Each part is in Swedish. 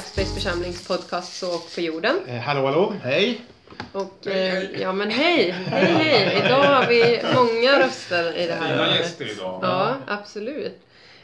Backspace församlings podcast Så och på jorden. Hallå, hej. Och ja men hej. Idag har vi många röster i det här. Fina gäster idag. Ja, absolut.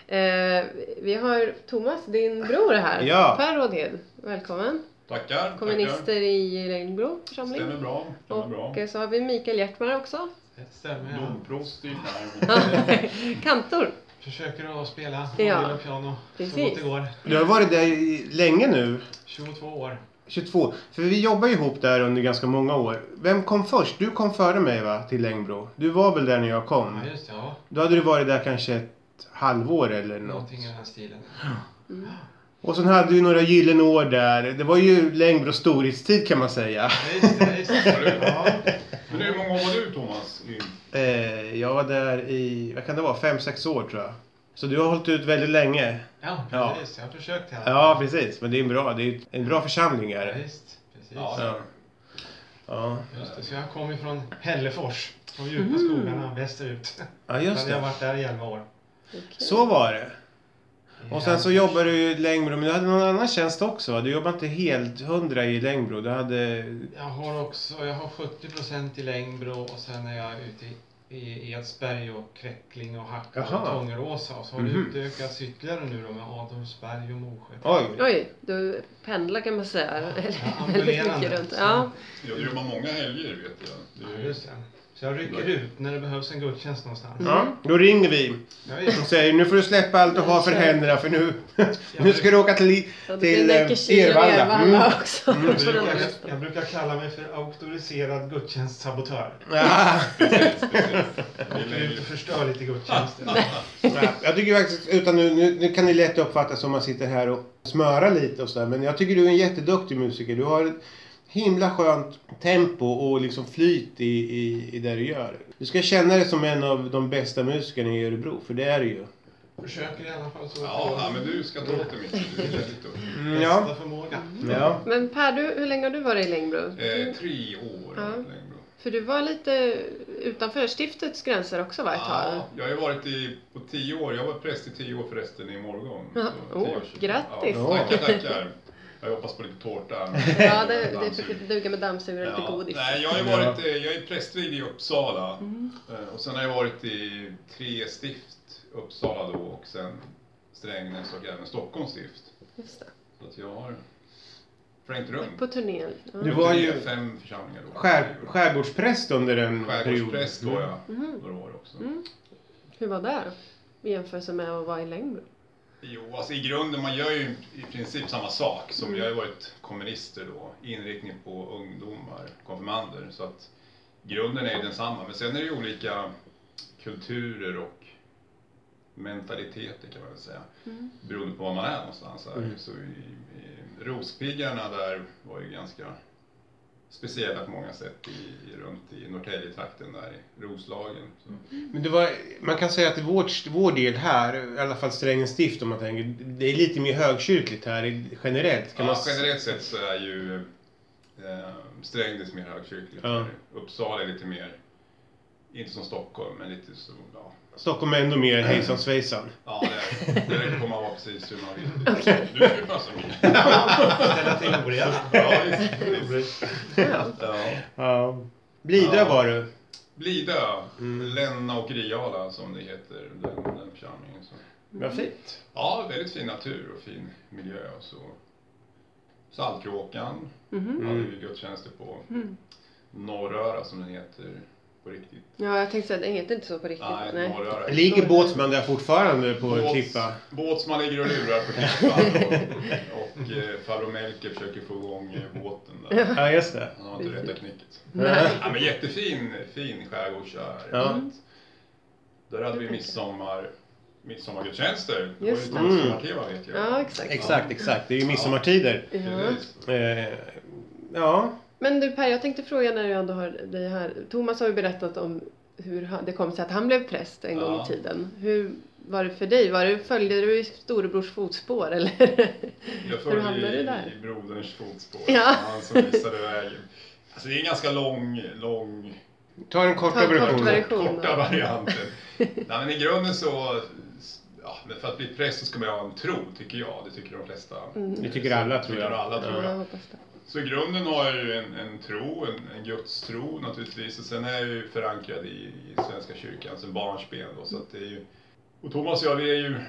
Vi har Thomas, din bror här. Ja. Per Rådhed, välkommen. Tackar. Kommunister i Längbro församling. Stämmer bra. Och så har vi Mikael Hjärtmar också. Det stämmer, ja. Domprost i skärmen. Kantor. Försöker att spela piano precis. så gott det går. Du har varit där länge nu. 22 år. 22. För vi jobbar ihop där under ganska många år. Vem kom först? Du kom före mig va? Till Längbro. Du var väl där när jag kom? Ja, just det. Ja. Då hade du varit där kanske ett halvår eller något. Någonting i den här stilen. Mm. Och sen hade vi några gyllene år där. Det var ju Längbro storhetstid kan man säga. Ja, just det. Ja. Men hur många år var du, Thomas? Jag var där i, vad kan det vara, 5-6 år tror jag. Så du har hållit ut väldigt länge. Ja, precis. Jag har försökt här. Ja, precis. Men det är en bra församling här. Ja, visst. Precis. Ja. Ja. Just det. Så jag kommer från Hällefors. Från djupa skogarna västerut. Ja, just Jag har det. varit där i 11 år. Okay. Så var det. Och sen så jobbar du i Längbro, men du hade någon annan tjänst också va? Du jobbar inte helt 100 i Längbro, du hade... Jag har 70% i Längbro och sen är jag ute i Edsberg och Kräckling och Hacka och Tångeråsa. Och så har det utökats ytterligare nu då med Adolfsberg och Mosjö. Oj, du pendlar kan man säga. Ambulerande. Runt. Ja. Jag jobbar många helger vet jag. Ja, just det. Så jag rycker ut när det behövs en gudstjänst någonstans. Ja, då ringer vi Ja, och säger nu får du släppa allt du har för händerna för nu ska du åka till Ervalla. Också. Jag brukar kalla mig för auktoriserad gudstjänstsabotör. Ja. Jag vill inte förstöra lite gudstjänsten. Jag tycker faktiskt, utan nu kan ni lätt uppfatta som man sitter här och smörar lite och sådär. Men jag tycker du är en jätteduktig musiker. Du har ett himla skönt tempo och liksom flyt i det du gör. Du ska känna dig som en av de bästa musikerna i Örebro, för det är du ju. Försöker i alla fall så. Ja, men du ska ta åt dig mycket. Du är väldigt duktig. Bästa förmåga. Ja. Men Per, hur länge har du varit i Längbro? 3 år Ja. Längbro. För du var lite utanför stiftets gränser också ett tag? Ja, jag har ju varit på 10 år. Jag var präst i 10 år förresten i morgon. Ja. Så 10 år sedan. Grattis! Ja, tackar. Jag hoppas på lite tårta. Ja, det duger med dammsugare och lite godis. Nej, jag är prästvigd i Uppsala. Och sen har jag varit i 3 stift. Uppsala då och sen Strängnäs och även Stockholms stift. Just det. Så att jag har flängt runt. På turnén. Ja. Du var ju 5 församlingar då. skärgårdspräst under en period. Skärgårdspräst var jag några år också. Hur var det då? I jämförelse med att vara i Längbro? Jo, alltså i grunden, man gör ju i princip samma sak som jag har varit kommunister då. Inriktning på ungdomar, konfirmander. Så att grunden är ju densamma. Men sen är det ju olika kulturer och mentaliteter kan man väl säga. Beroende på var man är någonstans. Så i Rospiggarna där var ju ganska speciella på många sätt runt i Norrtäljetrakten där i Roslagen. Så. Men man kan säga att vår del här, i alla fall Strängnäs stift om man tänker, det är lite mer högkyrkligt här generellt. Generellt sett så är ju Strängnäs mer högkyrkligt. Ja. Uppsala är lite mer, inte som Stockholm, men lite så, ja. Stockholm är ändå mer hejsan svejsan. Ja, det kommer man vara precis hur man vill. Du ska ju passa mig. Ställa till oreda. Ja, visst. Ja. Blidö var du. Blidö, Länna och Riala som det heter, den församlingen. Så. Vad fint. Ja, väldigt fin natur och fin miljö och så. Saltkråkan hade vi gudstjänster på. Norröra som den heter på riktigt. Ja, jag tänkte säga, det heter inte så på riktigt. Nej. Norröra. Ligger Båtsman där fortfarande på klippa? Båtsman ligger och lurar på klippan och farbror Melker försöker få igång båten där. Ja, just det. Han har inte rätta knicket. Nej. Ja, men jättefin skärgårdsär. Ja. Där hade vi midsommargudstjänster. Det var Just ju det. midsommarteva vet jag. Ja, exakt. Exakt. Det är ju midsommartider. Ja. Precis. Ja. Men du Per, jag tänkte fråga när jag ändå har dig här. Thomas har ju berättat om hur det kom sig att han blev präst en gång i tiden. Hur var det för dig? Följde du i storebrors fotspår eller? Jag följde i broderns fotspår. Ja. Han som visade vägen. Alltså det är en ganska lång Ta en korta version. korta varianten. Nej, men i grunden så men för att bli präst så ska man ha en tro, tycker jag. Det tycker de flesta. Det tycker alla, tror jag. Jag hoppas det. Så i grunden har jag ju en tro, en gudstro naturligtvis. Och sen är jag ju förankrad i Svenska kyrkan som barnsben då. Så att det är ju, och Thomas och jag, vi är ju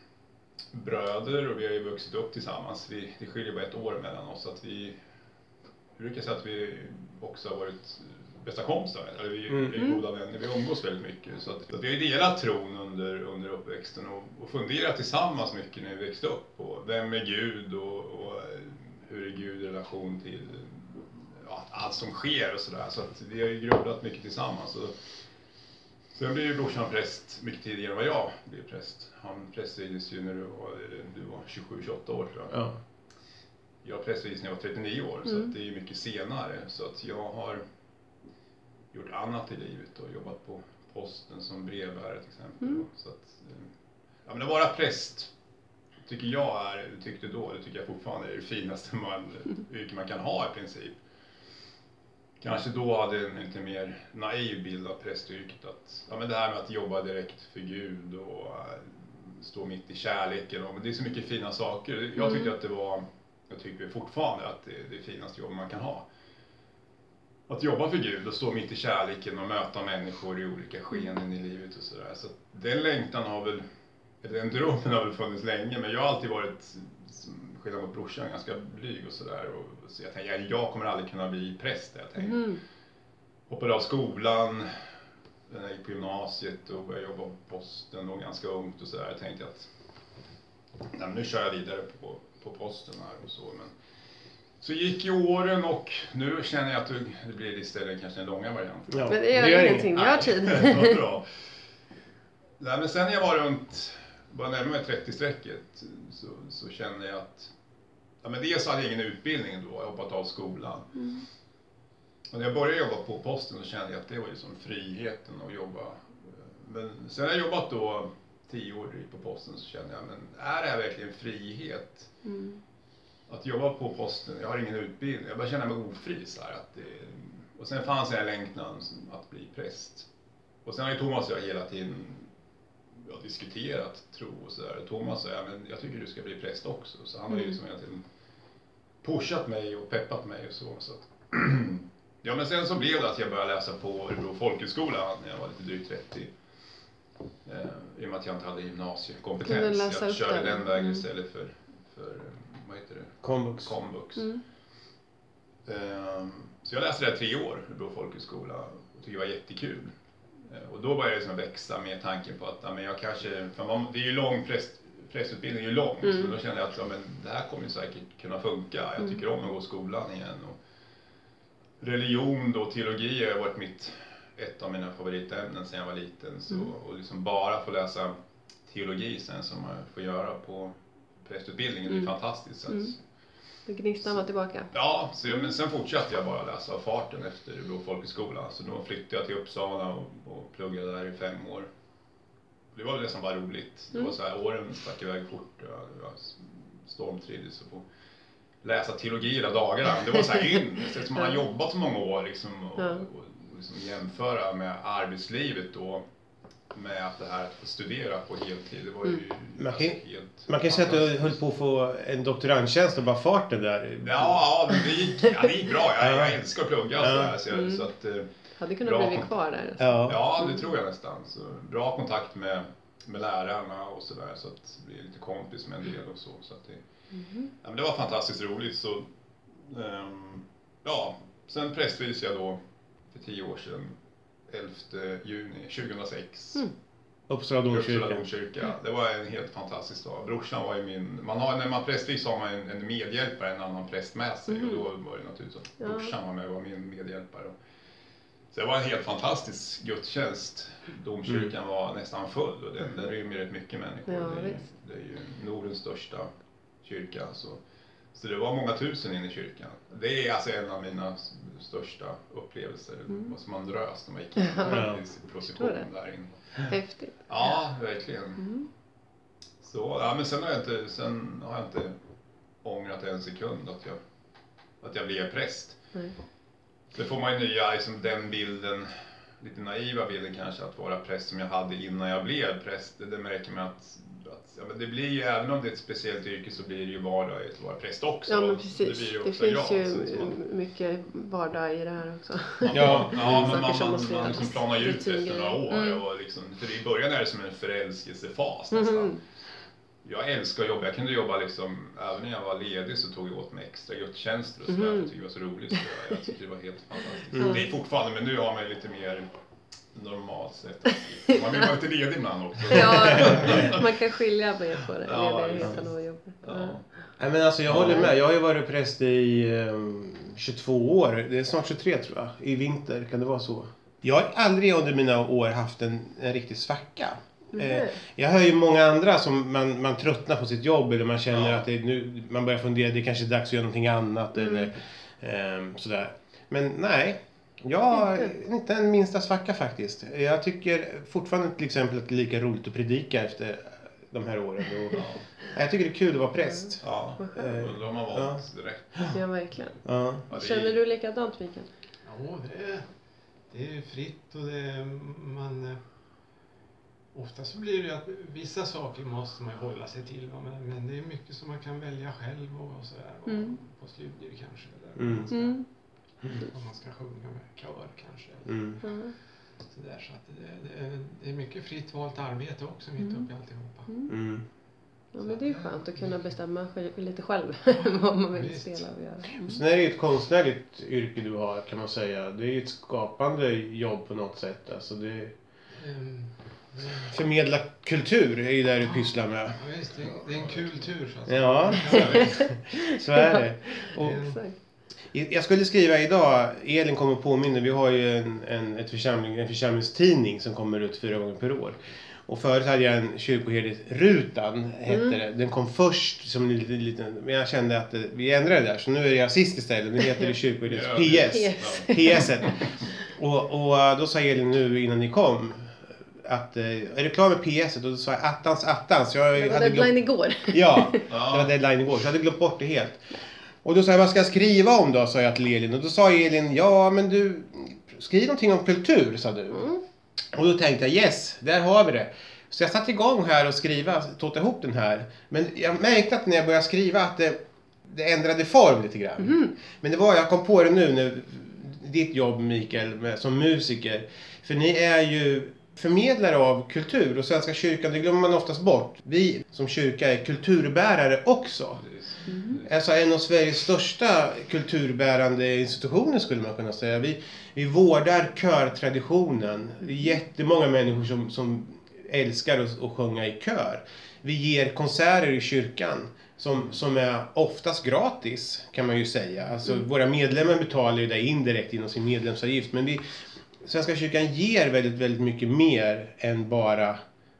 bröder och vi har ju vuxit upp tillsammans. Det skiljer bara 1 år mellan oss. Så att vi brukar säga att vi också har varit bästa kompisar. Eller vi är goda vänner, vi umgås väldigt mycket. Så att vi har ju delat tron under uppväxten och funderat tillsammans mycket när vi växte upp. Och vem är Gud och hur är Gud i relation till allt som sker och sådär. Så att vi har ju grubblat mycket tillsammans. Och sen blev ju brorsan präst mycket tidigare än vad jag blev präst. Han prästvigdes ju när du var 27-28 år, tror jag. Ja. Jag prästvigdes när jag var 39 år, så att det är ju mycket senare. Så att jag har gjort annat i livet och jobbat på posten som brevbärare till exempel. Så att, men att vara präst tycker jag tyckte då, det tycker jag fortfarande är det finaste yrke man kan ha i princip. Kanske då hade en lite mer naiv bild av prästyrket, att men det här med att jobba direkt för Gud och stå mitt i kärleken, och det är så mycket fina saker. Jag tyckte att jag tycker fortfarande att det är det finaste jobb man kan ha. Att jobba för Gud och stå mitt i kärleken och möta människor i olika skenen i livet och sådär. Så den längtan den drömmen har väl funnits länge, men jag har alltid varit, skillnad mot brorsan, ganska blyg och sådär. Så jag tänkte, jag kommer aldrig kunna bli präst. Jag tänkte. Hoppade av skolan, när jag gick på gymnasiet och började jobba på posten och ganska ungt och sådär. Jag tänkte att nu kör jag vidare på posten här och så. Men så gick ju åren och nu känner jag att det blir istället kanske en långa variant. Ja, men det gör ingenting, jag har tid. Bra. Nej, men sen när jag var bara närmare 30-strecket så kände jag att men dels hade jag ingen utbildning då, jag hoppat av skolan. Och när jag började jobba på posten så kände jag att det var ju som friheten att jobba. Men sen när jag jobbat då 10 år på posten så kände jag, men är det här verkligen frihet? Att jobba på posten, jag har ingen utbildning, jag bara känner mig ofri så här, och sen fanns en längtan att bli präst. Och sen har ju Thomas och jag hela tiden diskuterat tro och sådär. Thomas sa, men jag tycker du ska bli präst också. Så han har ju liksom hela tiden pushat mig och peppat mig och så att men sen så blev det att jag började läsa på Örebro folkhögskola när jag var lite drygt 30. I och med att jag inte hade gymnasiekompetens. Jag körde den vägen istället för vad heter det? Komvux. Så jag läste det 3 år, Örebro folkhögskola, och tyckte det var jättekul. Och då började jag liksom växa med tanken på att men jag kanske, det är ju lång prästutbildning är ju lång, så då kände jag att men det här kommer ju säkert kunna funka. Jag tycker om att gå i skolan igen, och religion då, teologi har varit ett av mina favoritämnen sedan jag var liten, så och liksom bara få läsa teologi sen som man får göra på prästutbildningen, det är fantastiskt. Så Så gnistan var tillbaka. Ja, men sen fortsatte jag bara läsa av farten efter Örebro folkhögskola. Så då flyttade jag till Uppsala och pluggade där i 5 år. Det var det som var roligt. Det var så här, åren stack iväg fort. Jag stormtrivdes och få läsa teologi hela dagarna. Det var så här ynnest, man har jobbat så många år liksom, och liksom jämföra med arbetslivet då. Med att det här att få studera på heltid, det var ju man kan säga att du höll på att få en doktorandtjänst och bara farten där. Ja, det gick bra. Jag älskar att plugga så att hade kunnat bli kvar där. Ja, det tror jag nästan. Så bra kontakt med lärarna och sådär, så att bli lite kompis med en del och så att men det var fantastiskt roligt. Så sen prästvigdes jag då för 10 år sedan. 11 juni 2006. Uppsala domkyrka. Det var en helt fantastisk dag. Brorsan var ju när man prästvigs så har man en medhjälpare, en annan präst med sig. Och då var det naturligtvis att brorsan var med och var min medhjälpare. Så det var en helt fantastisk gudstjänst. Domkyrkan var nästan full och den rymmer rätt mycket människor. Ja, det är ju Nordens största kyrka. Så det var många tusen inne i kyrkan. Det är alltså en av mina största upplevelser. Som man drös när man gick in i procession där inne. Häftigt. Ja, verkligen. Så, men sen har jag inte ångrat en sekund att jag blev präst. Så får man ju nya, liksom den bilden, lite naiva bilden kanske, att vara präst som jag hade innan jag blev präst. Det märker man att men det blir ju, även om det är ett speciellt yrke så blir det ju vardag att vara präst också. Ja, men precis. Det finns ju mycket vardag i det här också. Ja, men man som liksom planar ju ut efter några år. Och liksom, för i början är det som en förälskelsefas nästan. Jag älskar att jobba. Jag kunde jobba liksom, även när jag var ledig så tog jag åt mig extra gudstjänster och sådär. Jag tyckte det var så roligt. Så jag tyckte det var helt fantastiskt. Det är fortfarande, men nu har man lite mer normalt sätt. Man vill vara lite ledig ibland också. Ja, man kan skilja mer på det. Ledigheten och jobbet. Nej, men alltså jag håller med. Jag har ju varit präst i 22 år. Det är snart 23 tror jag. I vinter kan det vara så. Jag har aldrig under mina år haft en riktig svacka. Jag hör ju många andra som man tröttnar på sitt jobb eller man känner att man börjar fundera, det kanske är dags att göra någonting annat eller sådär. Men nej, jag har inte en minsta svacka faktiskt. Jag tycker fortfarande till exempel att det är lika roligt att predika efter de här åren. Och, jag tycker det är kul att vara präst. Ja, då har man valt direkt. Ja, verkligen. Ja. Känner du likadant, Mikael? Ja, det är fritt och man... Ofta så blir det att vissa saker måste man hålla sig till. Men det är mycket som man kan välja själv och sådär. På studier kanske. Om man ska sjunga med kör kanske. Sådär, så att det är mycket fritt valt arbete också mitt uppe i alltihopa. Ja, men det är ju skönt att kunna bestämma lite själv vad man vill spela och göra. Sen är det ju ett konstnärligt yrke du har kan man säga. Det är ju ett skapande jobb på något sätt. Alltså det... Förmedla kultur är ju där du pysslar med. Ja, visst, det är en kultur så att säga. Ja, så är det. Och jag skulle skriva idag, Elin kommer påminna, vi har ju en församlingstidning som kommer ut 4 gånger per år. Och förut hade jag en kyrkoherderutan, hette det. Den kom först som en liten, men jag kände att vi ändrade det där. Så nu är jag sist istället, nu heter det kyrkoherdes PS. Och då sa Elin nu innan ni kom, att är du klar med PS? Och då sa jag attans. Det var deadline igår. Ja, det var deadline igår. Så jag hade glömt bort det helt. Och då sa jag, vad ska jag skriva om då? Sa jag till Elin. Och då sa Elin, ja men du, skriv någonting om kultur, sa du. Och då tänkte jag, yes, där har vi det. Så jag satte igång här och tog ihop den här. Men jag märkte att när jag började skriva att det ändrade form lite grann. Men jag kom på det nu, när ditt jobb Mikael som musiker. För ni är ju förmedlare av kultur och Svenska kyrkan, det glömmer man oftast bort. Vi som kyrka är kulturbärare också. Alltså en av Sveriges största kulturbärande institutioner skulle man kunna säga. Vi vårdar körtraditionen. Det är jättemånga människor som älskar att sjunga i kör. Vi ger konserter i kyrkan som är oftast gratis kan man ju säga. Alltså våra medlemmar betalar ju det indirekt inom sin medlemsavgift, men Svenska kyrkan ger väldigt, väldigt mycket mer än bara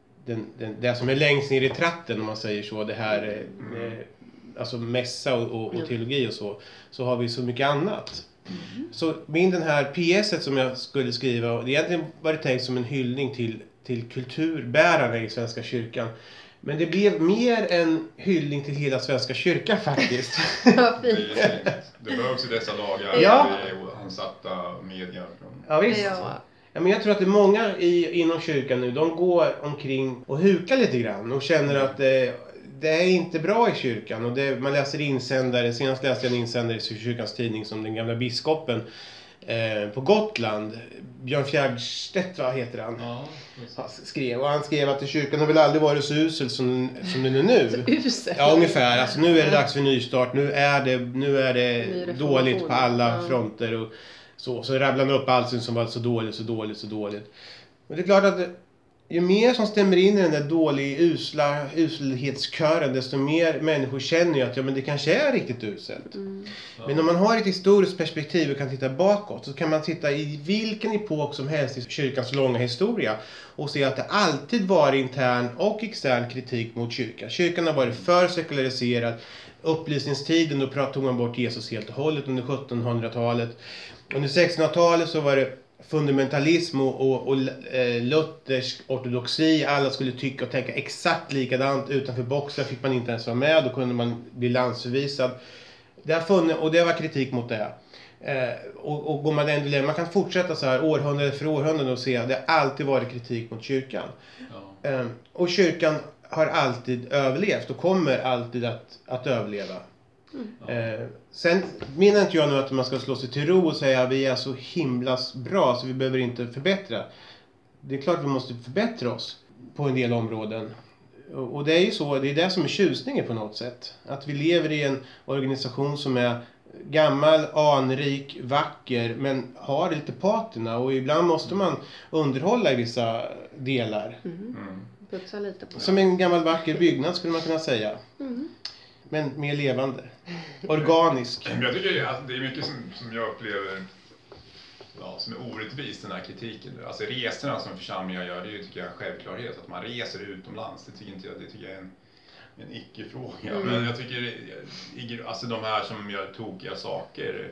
det som är längst ner i tratten om man säger så. Det här alltså mässa och teologi och så har vi så mycket annat. Så den här PS som jag skulle skriva, det egentligen var det tänkt som en hyllning till kulturbärarna i Svenska kyrkan. Men det blev mer en hyllning till hela Svenska kyrkan faktiskt. Ja, fint. Det behövs i dessa dagar. Ja. Det är ansatta medier. Ja, visst. Ja, men jag tror att det är många inom kyrkan nu, de går omkring och hukar lite grann och känner att det är inte bra i kyrkan. Och man läser insändare, senast läste jag en insändare i kyrkans tidning som den gamla biskopen på Gotland, Björn Fjärdstedt, vad heter han? Skrev. Och han skrev att kyrkan har väl aldrig varit så usel som den är nu. Usel? Ja, ungefär. Alltså, nu är det dags för nystart. Nu är det dåligt på alla fronter. Och så rabblar man upp allt som var så dåligt. Men det är klart att ju mer som stämmer in i den där uselhetskören, desto mer människor känner ju att men det kanske är riktigt uselt. Men om man har ett historiskt perspektiv och kan titta bakåt, så kan man titta i vilken epok som helst i kyrkans långa historia och se att det alltid var intern och extern kritik mot kyrkan. Kyrkan har varit för sekulariserad. Upplysningstiden, då tog man bort Jesus helt och hållet under 1700-talet. Under 1600-talet så var det fundamentalism och luthersk ortodoxi. Alla skulle tycka och tänka exakt likadant. Utanför boxen fick man inte ens vara med. Då kunde man bli landsförvisad. Och det var kritik mot det. Och går man ändå längre, man kan fortsätta så här århundrade för århundrade och se att det alltid varit kritik mot kyrkan. Och kyrkan har alltid överlevt och kommer alltid att överleva. Sen menar inte jag nu att man ska slå sig till ro och säga att vi är så himla bra så vi behöver inte förbättra. Det är klart vi måste förbättra oss på en del områden. Och det är ju så, det är det som är tjusningen på något sätt. Att vi lever i en organisation som är gammal, anrik, vacker men har lite patina. Och ibland måste man underhålla i vissa delar. Putsa lite på. Som en gammal vacker byggnad skulle man kunna säga. Men mer levande. Organisk. Jag tycker att det är mycket som jag upplever som är orättvist, den här kritiken. Alltså resorna som församlingar gör, det är ju, tycker jag, en självklarhet. Att man reser utomlands, det tycker jag är en icke-fråga. Men jag tycker, alltså de här som gör tokiga saker,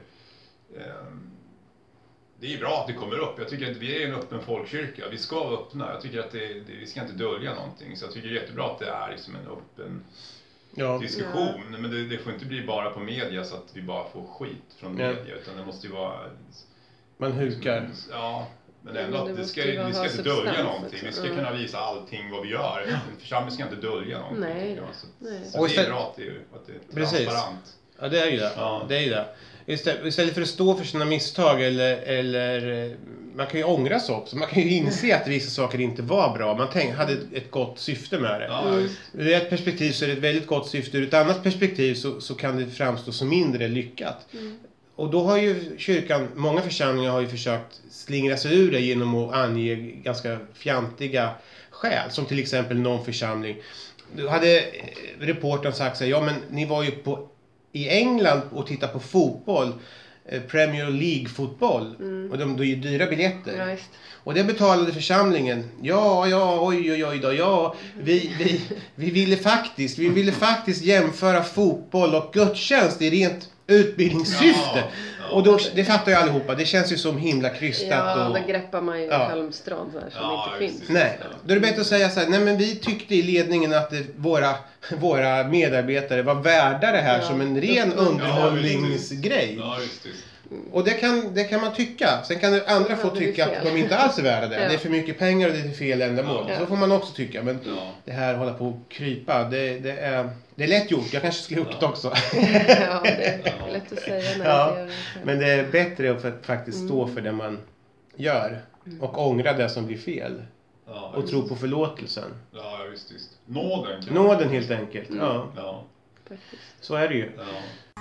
det är bra att det kommer upp. Jag tycker att vi är en öppen folkkyrka. Vi ska vara öppna. Jag tycker att vi ska inte dölja någonting. Så jag tycker det är jättebra att det är liksom en öppen diskussion. Men det får inte bli bara på media så att vi bara får skit från media. Utan det måste ju vara... Man hukar. Ja, men ändå att vi ska inte dölja någonting. Vi ska kunna visa allting vad vi gör. En församling ska inte dölja någonting. Nej. Så det är bra att det är transparent. Ja, det är ju det. Ja. Det är ju det. Istället för att stå för sina misstag eller man kan ju ångra sig också. Man kan ju inse att vissa saker inte var bra. Man hade ett gott syfte med det. Ja, ur ett perspektiv så är det ett väldigt gott syfte. Ur ett annat perspektiv så kan det framstå som mindre lyckat. Och då har ju kyrkan, många församlingar har ju försökt slingra sig ur det genom att ange ganska fjantiga skäl. Som till exempel någon församling. Då hade reportern sagt så här, ja men ni var ju i England och tittade på fotboll. Premier League fotboll. Och de är ju dyra biljetter. Ja, just. Och det betalade församlingen. Oj då. Vi ville faktiskt jämföra fotboll och gudstjänst i rent utbildningssyfte. Och då, det fattar ju allihopa. Det känns ju som himla krystat. Ja, då greppar man ju halmstrån där som inte finns. Nej, då är det bättre att säga så här. Nej, men vi tyckte i ledningen att våra medarbetare var värda det här som en ren underhållningsgrej. Ja, just. Och det kan man tycka. Sen kan andra få tycka att de inte alls är värda det. Det är för mycket pengar och det är fel ändamål. Så får man också tycka. Men det här håller på att krypa. Det är lätt gjort. Jag kanske skulle gjort det också. Ja, det är lätt att säga när jag gör det. Men det är bättre att faktiskt stå för det man gör. Och ångra det som blir fel. Ja, och tro på förlåtelsen. Ja, visst. Nåden. Nåden helt enkelt. Ja. Så är det ju. Ja.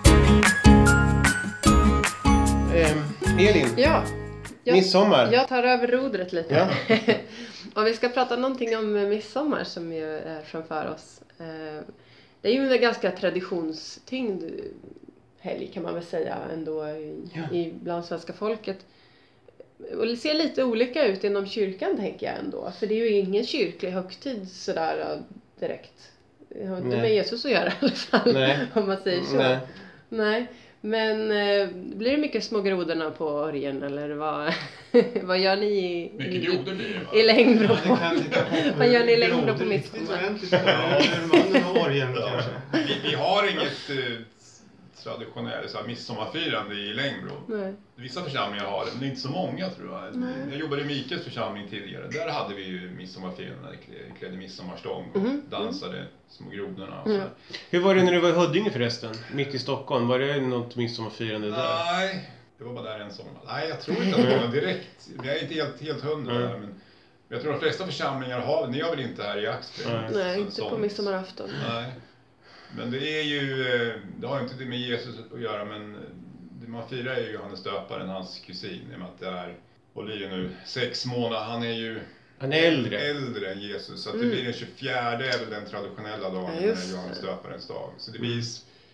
Elin. Ja. Midsommar. Jag tar över rodret lite. Ja. Och vi ska prata någonting om midsommar som ju är framför oss. Det är ju en ganska traditionstyngd helg kan man väl säga ändå bland svenska folket. Och det ser lite olika ut inom kyrkan tänker jag ändå. För det är ju ingen kyrklig högtid sådär direkt. Det har inte med Jesus att göra i alla fall. Nej. Om man säger så. Nej. Men blir det mycket små grodorna på orgen eller vad gör ni mycket grodor blir det, i Längbro på? Vad gör ni i Längbro på Grodor midsommar? mannen och orgen kanske. Vi har inget traditionellt så här midsommarfirande i Längbro. Nej. Vissa församlingar har det, men inte så många tror jag. Nej. Jag jobbade i Mikels församling tidigare. Där hade vi ju midsommarfirande när vi klädde midsommarstång och dansade små grodorna. Och så. Hur var det när du var i Huddinge förresten? Mitt i Stockholm. Var det något midsommarfirande där? Nej, det var bara där en sommar. Nej, jag tror inte att det var direkt. Jag är inte helt hundra där, men jag tror de flesta församlingar har det. Ni har väl inte här i Axberg? Nej, inte på midsommarafton. Nej. Men det är ju, det har inte det med Jesus att göra, men det man firar är ju Johannes döparen, hans kusin, i och med att det är, och blir nu 6 månader, han är äldre än Jesus, så att det blir den 24 är väl den traditionella dagen, Johannes döparens dag. Så det blir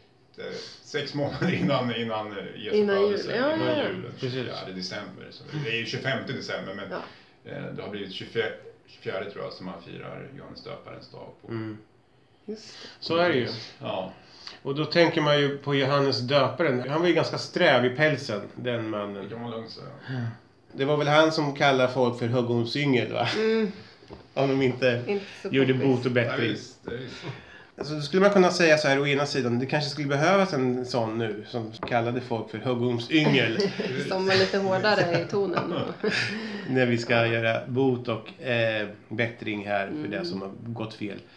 6 månader innan Jesus födelse, innan julen, 24 december. Så det är ju 25 december, men det har blivit 24 tror jag som man firar Johannes döparens dag på. Så är det ju. Ja. Och då tänker man ju på Johannes döparen. Han var ju ganska sträv i pälsen, den mannen. Det kan man lugnt säga. Det var väl han som kallade folk för högormsyngel, va? Om de inte gjorde bot och bättring. Alltså, då skulle man kunna säga så här å ena sidan. Det kanske skulle behövas en sån nu som kallade folk för högormsyngel. Som var lite hårdare i tonen. När vi ska göra bot och bättring här för det som har gått fel.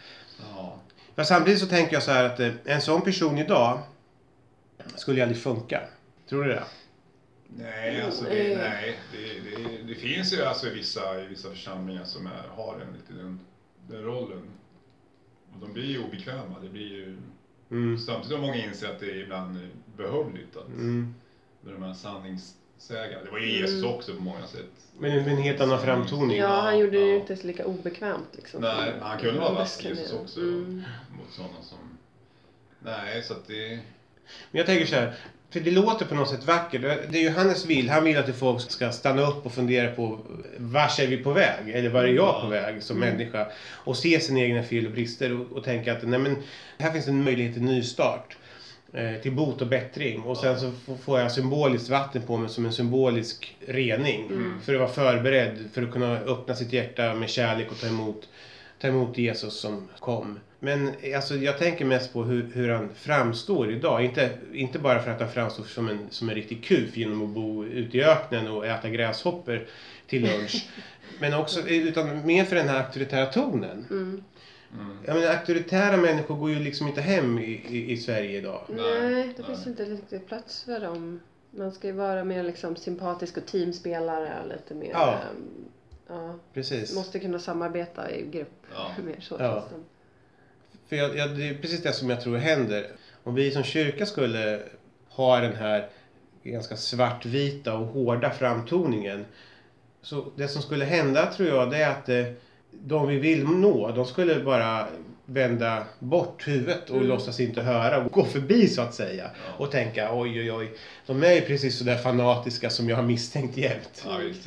Ja. Men samtidigt så tänker jag så här att en sån person idag skulle ju aldrig funka. Tror du det? Nej, alltså det finns ju alltså i vissa församlingar som har den rollen. Och de blir ju obekväma. Det blir ju samtidigt som många inser att det är ibland behövligt att de här sanningssägarna. Det var ju Jesus också på många sätt. Men en helt annan framtoning. Ja, han gjorde det ju inte så lika obekvämt liksom. Nej, han kunde vara vass Jesus också mot sådana som... Nej, så att det... Men jag tänker så här, för det låter på något sätt vackert. Det är Johannes vill. Han vill att folk ska stanna upp och fundera på vart är vi på väg? Eller var är jag på väg som människa? Och se sina egna fel och brister och tänka att nej, men här finns en möjlighet till nystart. Till bot och bättring. Och sen så får jag symboliskt vatten på mig som en symbolisk rening. För att vara förberedd. För att kunna öppna sitt hjärta med kärlek och ta emot Jesus som kom. Men alltså, jag tänker mest på hur han framstår idag. Inte bara för att han framstår som en riktig kuf genom att bo ute i öknen och äta gräshopper till lunch. Men också, utan mer för den här auktoritära tonen. Jag menar, auktoritära människor går ju liksom inte hem i Sverige idag. Nej, det finns inte riktigt plats för dem. Man ska ju vara mer liksom sympatisk och teamspelare. Lite mer... Ja, precis. Måste kunna samarbeta i grupp. Mer så. Ja. För det är precis det som jag tror händer. Om vi som kyrka skulle ha den här ganska svartvita och hårda framtoningen. Så det som skulle hända tror jag det är att de vi vill nå, de skulle bara vända bort huvudet och låtsas inte höra och gå förbi så att säga. Och tänka oj, de är ju precis så där fanatiska som jag har misstänkt jämt. Ja, just.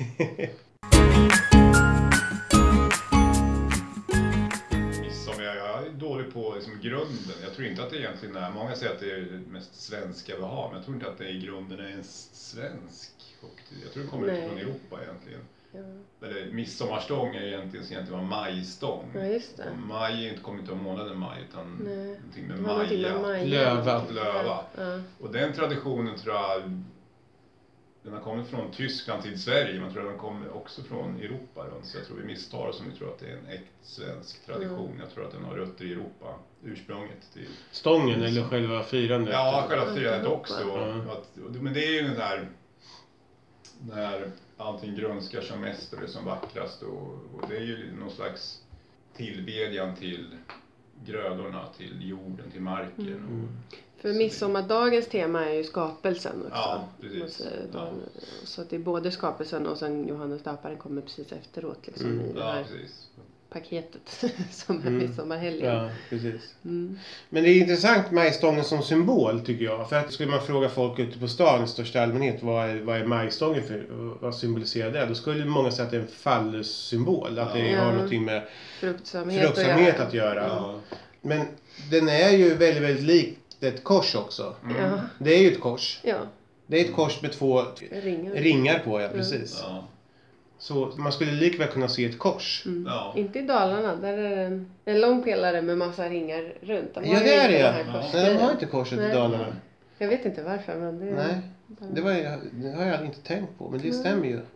Jag är dålig på liksom grunden. Jag tror inte att det egentligen är... Många säger att det är det mest svenska vi har. Men jag tror inte att det i grunden är en svensk. Jag tror det kommer från Europa egentligen. Ja. Eller midsommarstång är egentligen var majstång. Ja, just det. Och maj är inte kommit av månaden maj utan någonting med maja. Löva. Ja. Och den traditionen tror jag... Den har kommit från Tyskland till Sverige, men tror jag den kommer också från Europa. Så jag tror vi misstar oss om vi tror att det är en äkt svensk tradition. Jag tror att den har rötter i Europa, ursprunget till... Stången eller själva firandet? Ja, själva firandet också. Men det är ju den här... När allting grönskar som mest och det som vackrast. Och det är ju någon slags tillbedjan till grödorna, till jorden, till marken. För midsommardagens tema är ju skapelsen också. Ja, precis. Så att det är både skapelsen och sen Johannes döparen kommer precis efteråt liksom, i det här paketet som är midsommarhelgen. Ja, precis. Men det är intressant majstången som symbol tycker jag. För att skulle man fråga folk ute på stan i största allmänhet vad är majstången för, vad symboliserar det? Då skulle många säga att det är en fallus-symbol. Att det har någonting med fruktsamhet att göra. Ja. Men den är ju väldigt, väldigt lik ett kors också. Det är ju ett kors. Ja. Det är ett kors med 2 ringar på, precis. Ja. Så man skulle likväl kunna se ett kors. Ja. Inte i Dalarna, där är en lång pelare med massa ringar runt. Ja, det är det. Nej, de har inte korset i Dalarna. Jag vet inte varför, men det... Nej, det har jag inte tänkt på, men det stämmer ju.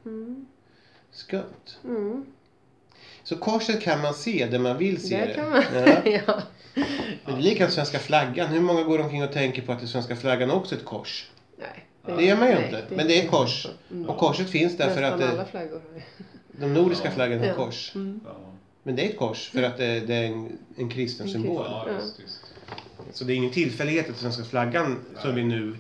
Skumt. Så korset kan man se där man vill se det. Kan man. Ja. Men det är likadant svenska flaggan. Hur många går omkring och tänker på att det svenska flaggan också är ett kors? Nej. Det gör man ju inte. Men det är ett kors. Och korset finns där för att alla flaggor har de nordiska flaggan har kors. Men det är ett kors för att det är en kristen symbol. Just. Så det är ingen tillfällighet att svenska flaggan som vi nu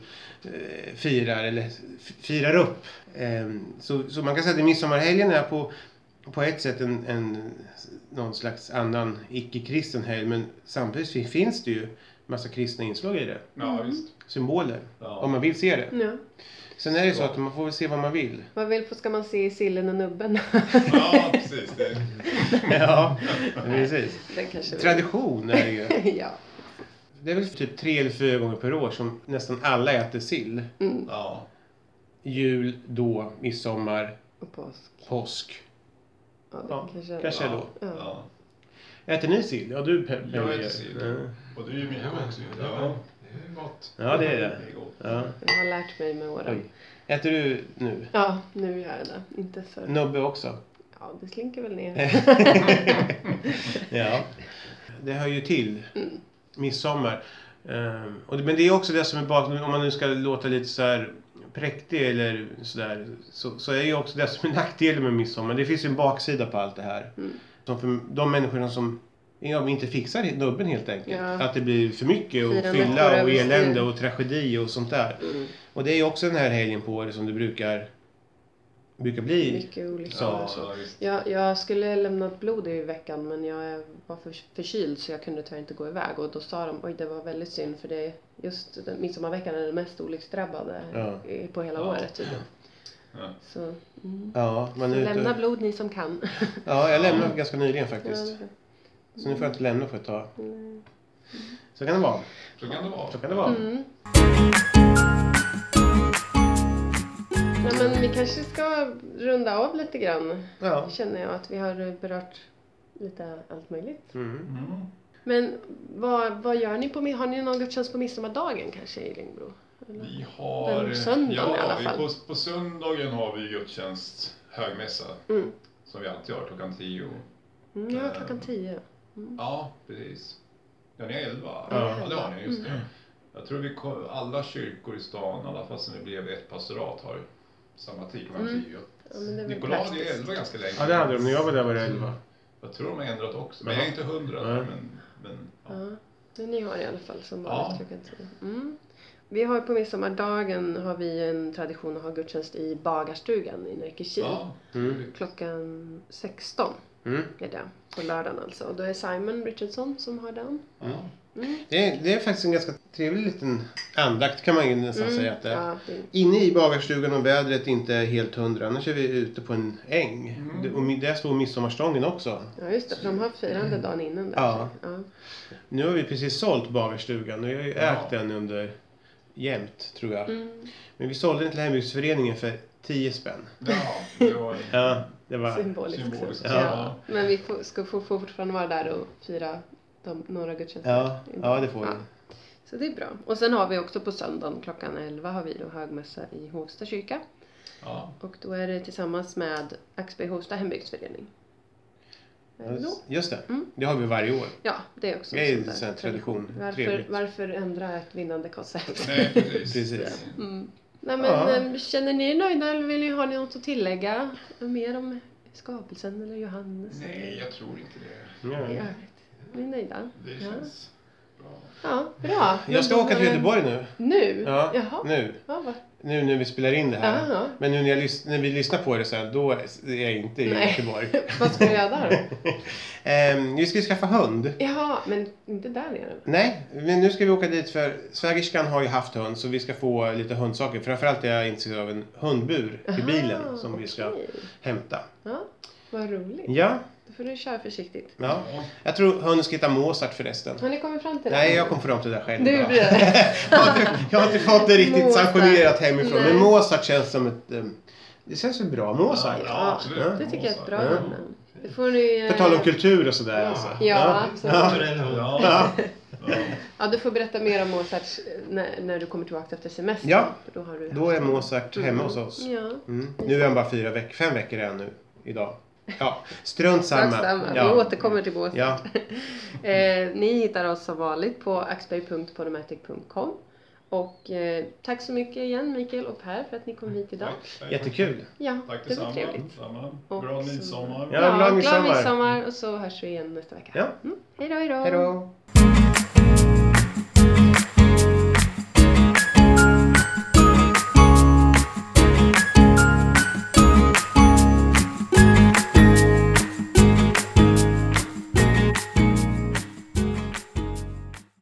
firar upp. Så man kan säga att midsommarhelgen är på ett sätt någon slags annan icke-kristen helg, men samtidigt finns det ju massa kristna inslag i det. Ja, visst. Symboler, om man vill se det. Ja. Sen är det så att man får väl se vad man vill. Vad vill ska man se i sillen och nubben? Ja, precis. Ja, precis. Tradition är det ju. Ja. Det är väl typ 3 eller 4 gånger per år som nästan alla äter sill. Ja. Jul, då, midsommar, och påsk. Ja, kanske då. Ja. Äter ni sill? Ja, du jag äter sill. Och du är ju med också. Ja, det är gott. Ja, det är det. Ja. Jag har lärt mig med åren. Äter du nu? Ja, nu gör jag det. Inte så. Nubbe också? Ja, det slinker väl ner. Ja. Det hör ju till. Midsommar. Men det är också det som är bakom, om man nu ska låta lite så här präktig eller sådär, så är ju också det som är nackdelen med midsommar. Det finns ju en baksida på allt det här. Som för de människorna som inte fixar nubben helt enkelt. Ja. Att det blir för mycket och fylla och elände och tragedi och sånt där. Och det är ju också den här helgen på året som det brukar bli. Mycket olika. Jag skulle lämna blod i veckan, men jag var förkyld så jag kunde tyvärr inte gå iväg. Och då sa de, oj det var väldigt synd för det är just den midsommarveckan är den mest olycksdrabbade på hela året tydligen. Ja. Så, så lämna blod ni som kan. Ja, jag lämnade ganska nyligen faktiskt. Så nu får jag inte lämna för ett tag. Så kan det vara. Så kan det vara. Nej, men vi kanske ska runda av lite grann. Ja. Känner jag att vi har berört lite allt möjligt. Men vad gör ni har ni någon gudstjänst på midsommardagen kanske i Längbro? Vi har söndagen i alla fall. På söndagen har vi gudstjänst högmässa. Som vi alltid gör klockan 10. Ja, klockan 10. Ja, precis. Ja, ni är 11. Ja, det har ni just det. Jag tror alla kyrkor i stan, i alla fall som det blev ett pastorat, har samma tid klockan 10. Ja, Nikolaj hade 11 ganska länge. Ja, det hade de. När jag var där var det 11. Jag tror de har ändrat också. Men jag är inte 100 där. Men ni har i alla fall som vanligt klockan 10. Vi har på midsommardagen har vi en tradition att ha gudstjänst i bagarstugan i Närkekil. Klockan 16 är det. På lördagen alltså. Och då är Simon Richardson som har den. Det är faktiskt en ganska trevlig liten andakt kan man ju nästan säga att det är. Inne i bagarstugan och vädret inte är helt 100. Annars är vi ute på en äng. Och där står midsommarstången också. Ja just det, för de har firande dagen innan där. Ja. Nu har vi precis sålt bagarstugan och jag har ju ägt den under jämt tror jag. Men vi sålde den till hembygdsföreningen för 10 spänn. Det var symboliskt. Ja. Men vi ska fortfarande vara där och fira några gudstjänster. Ja, det får vi. Så det är bra. Och sen har vi också på söndagen klockan 11 har vi då högmässa i Hovsta kyrka. Och då är det tillsammans med Axberg Hovsta hembygdsförening. Just det. Det har vi varje år. Ja, det är också en sån tradition. Varför ändra ett vinnande koncept? Nej, precis. Nej, men känner ni er nöjda eller vill ni ha något att tillägga mer om skapelsen eller Johannes? Nej, jag tror inte det. Ja. Ni är nöjda? Det känns bra. Ja, bra. Jag ska åka till Göteborg nu. Nu? Ja, jaha. Nu. Ja, nu när vi spelar in det här. Aha. Men nu när vi lyssnar på det så här, då är jag inte i Göteborg. Vad ska du göra där då? Vi ska skaffa hund. Jaha, men inte där nere. Nej, men nu ska vi åka dit för svägerskan har ju haft hund så vi ska få lite hundsaker. Framförallt är jag intresserad av en hundbur till bilen som vi ska hämta. Ja, vad roligt. Ja. Då får du köra försiktigt. Ja. Jag tror hunden ska heta Mozart förresten. Har ni kommit fram till det? Nej, jag kom fram till det själv. Du blir det. jag har inte fått det riktigt Mozart. sanktionerat hemifrån. Nej. Men Mozart känns som ett... Det känns väl bra, Mozart. Ja, absolut. Det tycker jag är ett bra namn. Det får ni... För tal om kultur och sådär. Ja, alltså. absolut. Ja, du får berätta mer om Mozart när du kommer tillbaka efter semestern. Ja, då är Mozart hemma hos oss. Ja. Nu är han bara 5 veckor än nu, idag. Ja, strunt samma. Ja. Vi återkommer till Mozart. Ja. Ni hittar oss som vanligt på axberg.podomatic.com. Och tack så mycket igen Mikael och Per för att ni kom hit idag. Tack. Jättekul. Ja, Tack det var trevligt. Glad midsommar. Ja, glad midsommar. Glad midsommar och så hörs vi igen nästa vecka. Ja. Hej då. Hej då.